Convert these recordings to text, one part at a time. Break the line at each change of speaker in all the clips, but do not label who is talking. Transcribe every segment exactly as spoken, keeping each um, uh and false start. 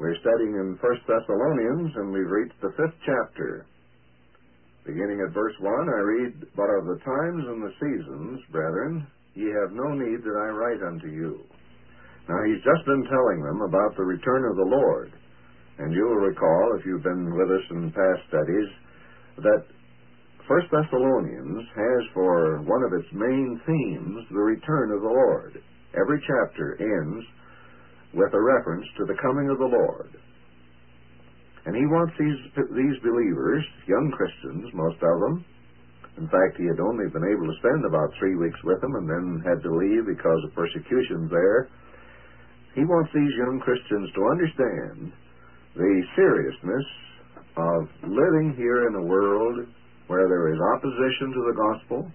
We're studying in First Thessalonians, and we've reached the fifth chapter. Beginning at verse one, I read, "But of the times and the seasons, brethren, ye have no need that I write unto you." Now, he's just been telling them about the return of the Lord. And you will recall, if you've been with us in past studies, that First Thessalonians has for one of its main themes the return of the Lord. Every chapter ends with a reference to the coming of the Lord. And he wants these these believers, young Christians, most of them. In fact, he had only been able to spend about three weeks with them and then had to leave because of persecutions there. He wants these young Christians to understand the seriousness of living here in a world where there is opposition to the gospel,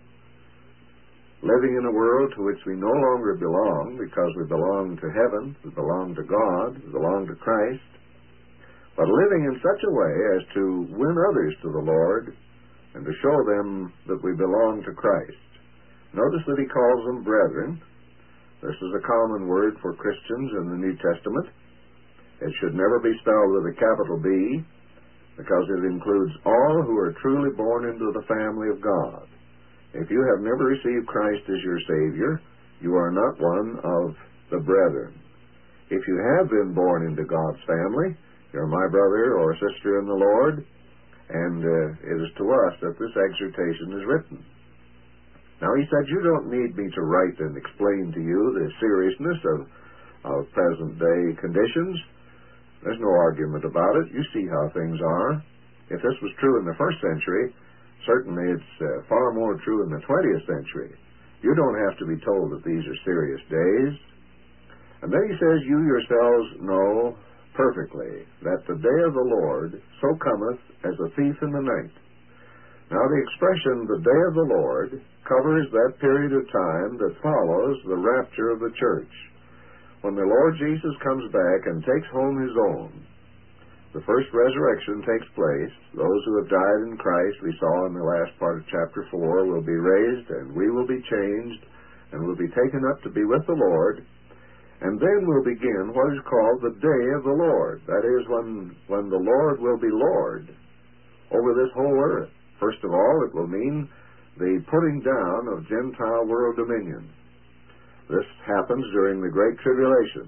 living in a world to which we no longer belong because we belong to heaven, we belong to God, we belong to Christ, but living in such a way as to win others to the Lord and to show them that we belong to Christ. Notice that he calls them brethren. This is a common word for Christians in the New Testament. It should never be spelled with a capital B, because it includes all who are truly born into the family of God. If you have never received Christ as your Savior, you are not one of the brethren. If you have been born into God's family, you're my brother or sister in the Lord, and uh, it is to us that this exhortation is written. Now, he said, you don't need me to write and explain to you the seriousness of, of present-day conditions. There's no argument about it. You see how things are. If this was true in the first century, certainly it's uh, far more true in the twentieth century. You don't have to be told that these are serious days. And then he says, you yourselves know perfectly that the day of the Lord so cometh as a thief in the night. Now, the expression, the day of the Lord, covers that period of time that follows the rapture of the church. When the Lord Jesus comes back and takes home his own, the first resurrection takes place. Those who have died in Christ, we saw in the last part of chapter four, will be raised, and we will be changed, and will be taken up to be with the Lord. And then will begin what is called the day of the Lord. That is, when, when the Lord will be Lord over this whole earth. First of all, it will mean the putting down of Gentile world dominion. This happens during the Great Tribulation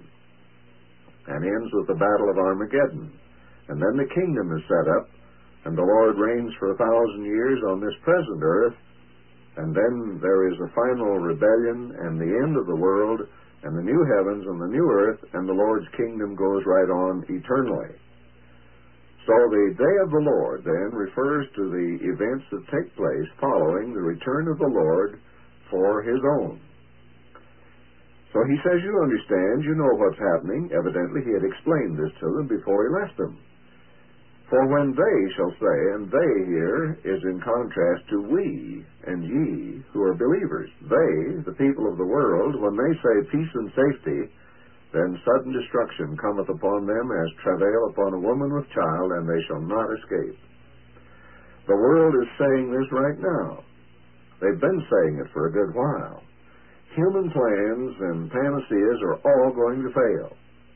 and ends with the Battle of Armageddon. And then the kingdom is set up, and the Lord reigns for a thousand years on this present earth, and then there is a final rebellion and the end of the world, and the new heavens and the new earth, and the Lord's kingdom goes right on eternally. So the day of the Lord, then, refers to the events that take place following the return of the Lord for his own. So he says, you understand, you know what's happening. Evidently, he had explained this to them before he left them. For when they shall say, and they here is in contrast to we and ye who are believers. They, the people of the world, when they say peace and safety, then sudden destruction cometh upon them as travail upon a woman with child, and they shall not escape. The world is saying this right now. They've been saying it for a good while. Human plans and panaceas are all going to fail.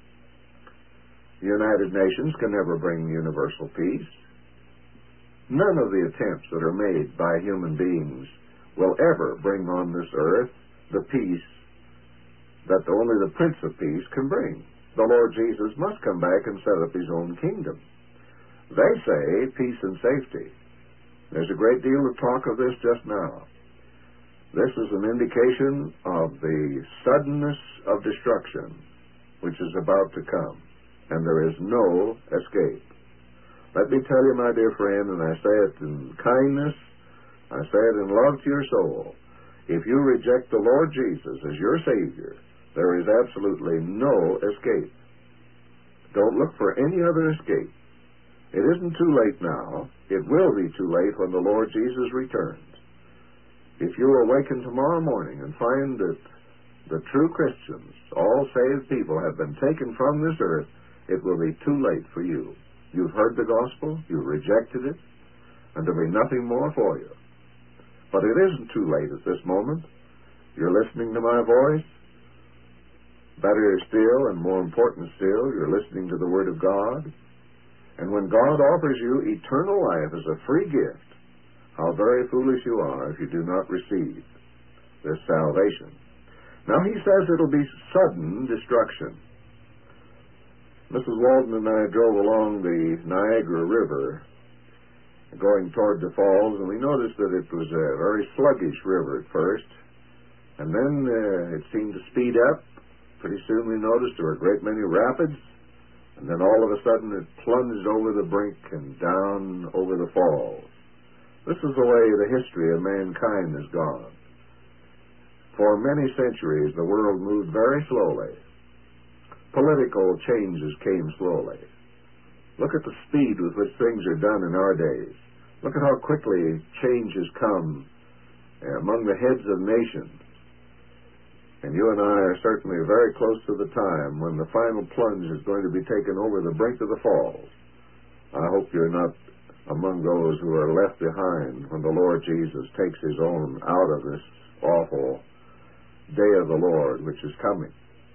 The United Nations can never bring universal peace. None of the attempts that are made by human beings will ever bring on this earth the peace that only the Prince of Peace can bring. The Lord Jesus must come back and set up his own kingdom. They say peace and safety. There's a great deal of talk of this just now. This is an indication of the suddenness of destruction which is about to come, and there is no escape. Let me tell you, my dear friend, and I say it in kindness, I say it in love to your soul, if you reject the Lord Jesus as your Savior, there is absolutely no escape. Don't look for any other escape. It isn't too late now. It will be too late when the Lord Jesus returns. If you awaken tomorrow morning and find that the true Christians, all saved people, have been taken from this earth, it will be too late for you. You've heard the gospel, you've rejected it, and there'll be nothing more for you. But it isn't too late at this moment. You're listening to my voice. Better still and more important still, you're listening to the Word of God. And when God offers you eternal life as a free gift, how very foolish you are if you do not receive this salvation. Now he says it'll be sudden destruction. Missus Walden and I drove along the Niagara River going toward the falls, and we noticed that it was a very sluggish river at first, and then uh, it seemed to speed up. Pretty soon we noticed there were a great many rapids, and then all of a sudden it plunged over the brink and down over the falls. This is the way the history of mankind has gone. For many centuries the world moved very slowly. Political changes came slowly. Look at the speed with which things are done in our days. Look at how quickly changes come among the heads of nations. And you and I are certainly very close to the time when the final plunge is going to be taken over the brink of the falls. I hope you're not among those who are left behind when the Lord Jesus takes his own out of this awful day of the Lord which is coming.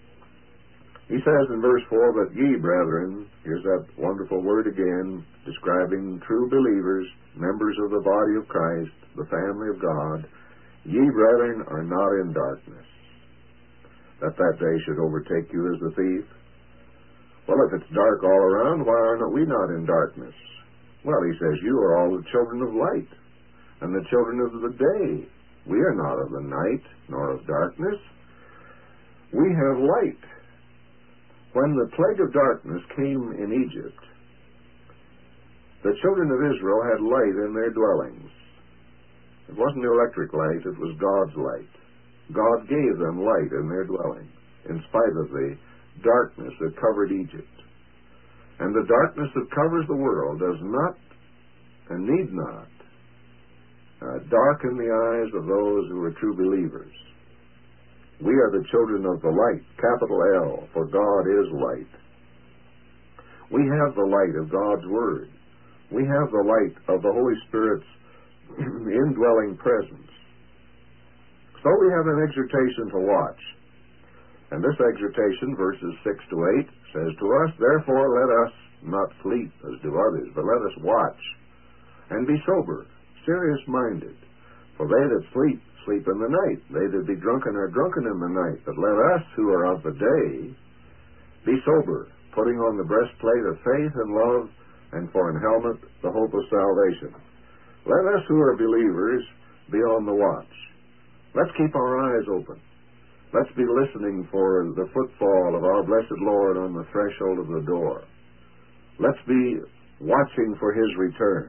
He says in verse four, "But ye, brethren," here's that wonderful word again, describing true believers, members of the body of Christ, the family of God, "ye, brethren, are not in darkness, that that day should overtake you as a thief." Well, if it's dark all around, why are we not in darkness? Well, he says, "You are all the children of light, and the children of the day. We are not of the night, nor of darkness. We have light." When the plague of darkness came in Egypt, the children of Israel had light in their dwellings. It wasn't electric light, it was God's light. God gave them light in their dwellings, in spite of the darkness that covered Egypt. And the darkness that covers the world does not, and need not, uh, darken the eyes of those who are true believers. We are the children of the light, capital L, for God is light. We have the light of God's Word. We have the light of the Holy Spirit's indwelling presence. So we have an exhortation to watch. And this exhortation, verses six to eight, says to us, "Therefore let us not sleep as do others, but let us watch and be sober, serious-minded. For they that sleep, sleep in the night. They that be drunken are drunken in the night. But let us, who are of the day, be sober, putting on the breastplate of faith and love, and for an helmet the hope of salvation." Let us who are believers be on the watch. Let's keep our eyes open. Let's be listening for the footfall of our blessed Lord on the threshold of the door. Let's be watching for his return.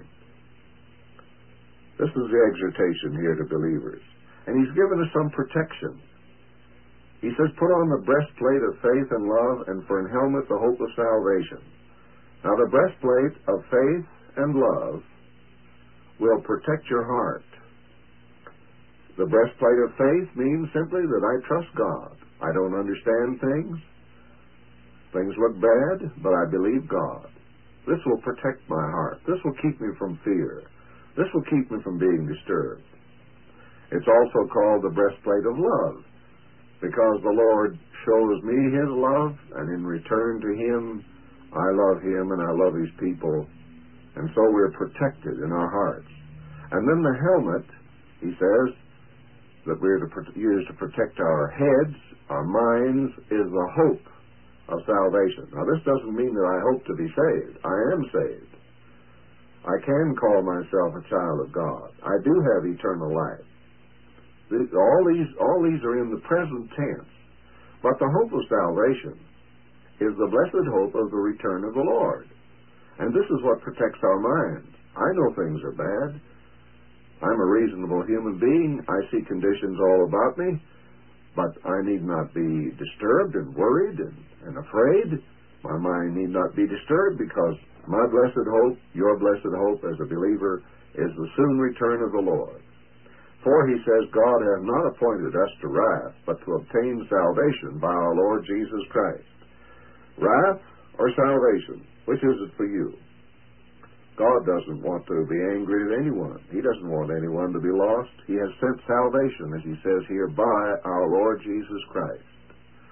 This is the exhortation here to believers. And he's given us some protection. He says, put on the breastplate of faith and love, and for an helmet the hope of salvation. Now the breastplate of faith and love will protect your heart. The breastplate of faith means simply that I trust God. I don't understand things. Things look bad, but I believe God. This will protect my heart. This will keep me from fear. This will keep me from being disturbed. It's also called the breastplate of love, because the Lord shows me his love, and in return to him, I love him and I love his people, and so we're protected in our hearts. And then the helmet, he says, that we're to use to protect our heads, our minds, is the hope of salvation. Now, this doesn't mean that I hope to be saved. I am saved. I can call myself a child of God. I do have eternal life. All these, all these are in the present tense. But the hope of salvation is the blessed hope of the return of the Lord. And this is what protects our minds. I know things are bad. I'm a reasonable human being. I see conditions all about me, but I need not be disturbed and worried and, and afraid. My mind need not be disturbed, because my blessed hope, your blessed hope as a believer, is the soon return of the Lord. For he says, God hath not appointed us to wrath, but to obtain salvation by our Lord Jesus Christ. Wrath or salvation? Which is it for you? God doesn't want to be angry at anyone. He doesn't want anyone to be lost. He has sent salvation, as he says here, by our Lord Jesus Christ.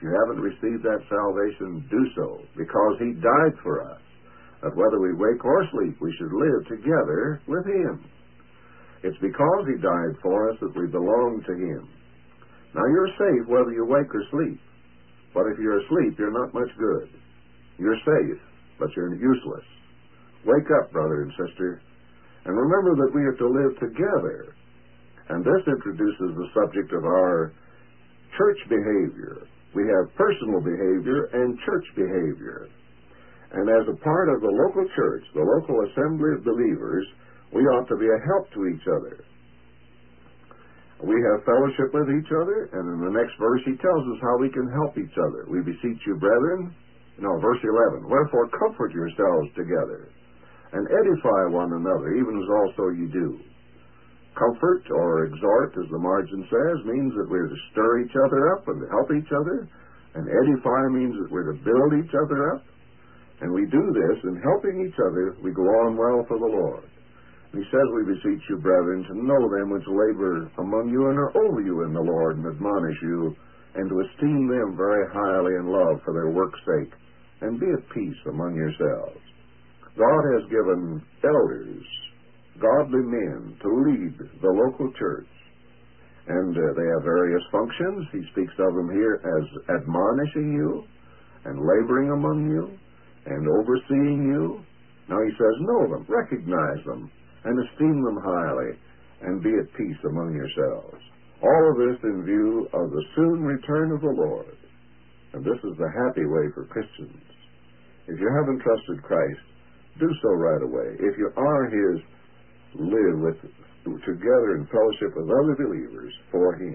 If you haven't received that salvation, do so, because He died for us, that whether we wake or sleep, we should live together with Him. It's because He died for us that we belong to Him. Now, you're safe whether you wake or sleep. But if you're asleep, you're not much good. You're safe, but you're useless. Wake up, brother and sister, and remember that we are to live together. And this introduces the subject of our church behavior. We have personal behavior and church behavior. And as a part of the local church, the local assembly of believers, we ought to be a help to each other. We have fellowship with each other, and in the next verse he tells us how we can help each other. We beseech you, brethren, no, verse eleven, wherefore comfort yourselves together, and edify one another, even as also you do. Comfort, or exhort, as the margin says, means that we're to stir each other up and to help each other, and edify means that we're to build each other up. And we do this in helping each other, we go on well for the Lord. He says, we beseech you, brethren, to know them which labor among you and are over you in the Lord, and admonish you, and to esteem them very highly in love for their work's sake, and be at peace among yourselves. God has given elders, godly men, to lead the local church. And uh, they have various functions. He speaks of them here as admonishing you, and laboring among you, and overseeing you. Now he says, know them, recognize them, and esteem them highly, and be at peace among yourselves. All of this in view of the soon return of the Lord. And this is the happy way for Christians. If you haven't trusted Christ, do so right away. If you are His, live with together in fellowship with other believers for Him.